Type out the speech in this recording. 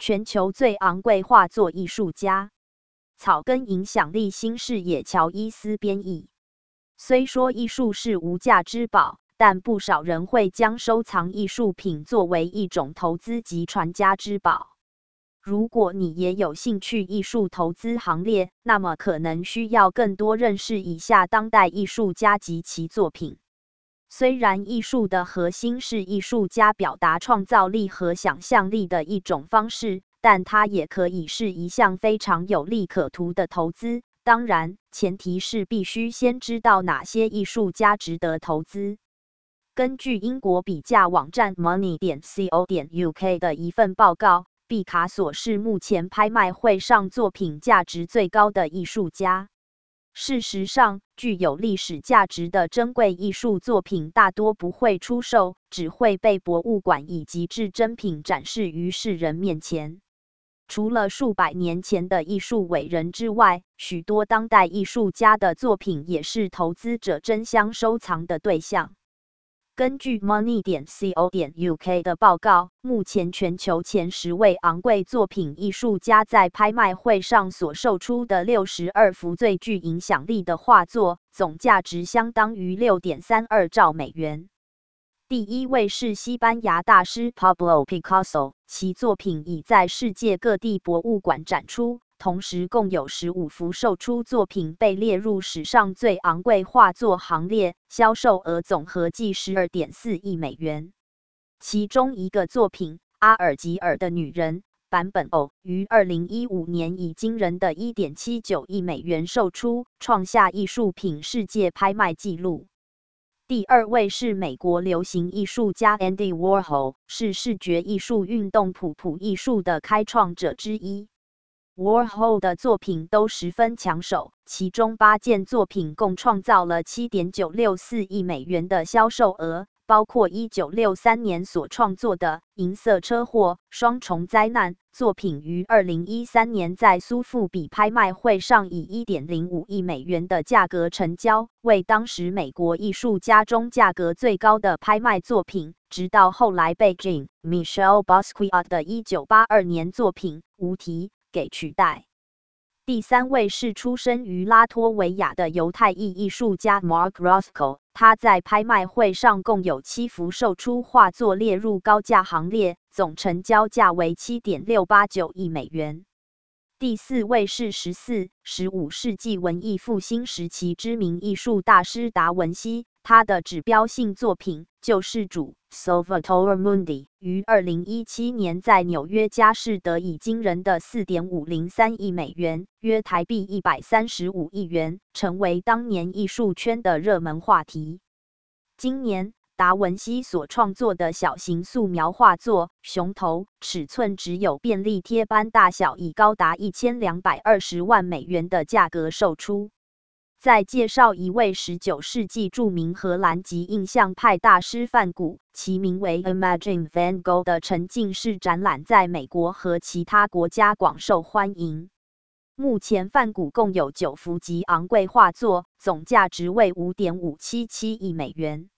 全球最昂贵画作艺术家。草根影响力新视野乔伊斯编译。虽说艺术是无价之宝，但不少人会将收藏艺术品作为一种投资及传家之宝。如果你也有兴趣艺术投资行列，那么可能需要更多认识以下当代艺术家及其作品。虽然艺术的核心是艺术家表达创造力和想象力的一种方式，但它也可以是一项非常有利可图的投资。当然，前提是必须先知道哪些艺术家值得投资。根据英国比价网站 money.co.uk 的一份报告，毕卡索是目前拍卖会上作品价值最高的艺术家。事实上，具有历史价值的珍贵艺术作品大多不会出售，只会被博物馆以及至珍品展示于世人面前。除了数百年前的艺术伟人之外，许多当代艺术家的作品也是投资者争相收藏的对象。根据 money.co.uk 的报告，目前全球前10位昂贵作品艺术家在拍卖会上所售出的62幅最具影响力的画作，总价值相当于 6.32 兆美元。第一位是西班牙大师 Pablo Picasso， 其作品已在世界各地博物馆展出。同时，共有15幅售出作品被列入史上最昂贵画作行列，销售额总合计 12.4 亿美元。其中一个作品《阿尔及尔的女人》版本偶于2015年以惊人的 1.79 亿美元售出，创下艺术品世界拍卖纪录。第二位是美国流行艺术家 Andy Warhol， 是视觉艺术运动普艺术的开创者之一。Warhol 的作品都十分抢手，其中8件作品共创造了 7.964 亿美元的销售额，包括1963年所创作的《银色车祸：双重灾难》作品，于2013年在苏富比拍卖会上以 1.05 亿美元的价格成交，为当时美国艺术家中价格最高的拍卖作品，直到后来被 Jean-Michel Basquiat 的1982年作品《无题》给取代。第三位是出生于拉脱维亚的犹太裔艺术家 Mark Rothko， 他在拍卖会上共有7幅售出画作列入高价行列，总成交价为 7.689 亿美元。第四位是14、15世纪文艺复兴时期知名艺术大师达文西，他的指标性作品《救世主》Salvator Mundi 于2017年在纽约佳士得以惊人的 4.503 亿美元，约台币135亿元，成为当年艺术圈的热门话题。今年达文西所创作的小型素描画作《熊头》，尺寸只有便利贴般大小，以高达1220万美元的价格售出。再介绍一位19世纪著名荷兰籍印象派大师梵谷，其名为 Imagine Van Gogh 的沉浸式展览在美国和其他国家广受欢迎。目前梵谷共有9幅极昂贵画作，总价值为 5.577 亿美元。